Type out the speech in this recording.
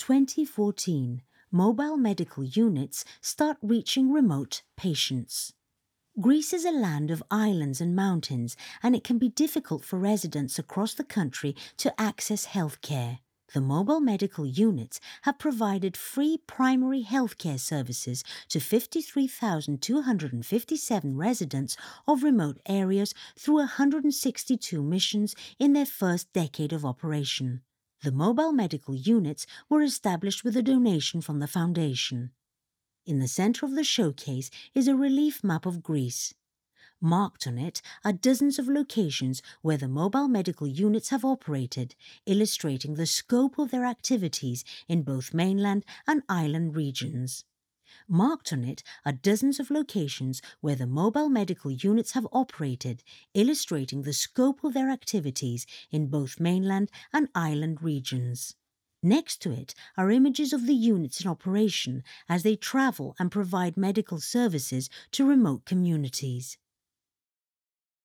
2014, mobile medical units start reaching remote patients. Greece is a land of islands and mountains, and it can be difficult for residents across the country to access healthcare. The mobile medical units have provided free primary healthcare services to 53,257 residents of remote areas through 162 missions in their first decade of operation. The mobile medical units were established with a donation from the foundation. In the centre of the showcase is a relief map of Greece. Marked on it are dozens of locations where the mobile medical units have operated, illustrating the scope of their activities in both mainland and island regions. Marked on it are dozens of locations where the mobile medical units have operated, illustrating the scope of their activities in both mainland and island regions. Next to it are images of the units in operation as they travel and provide medical services to remote communities.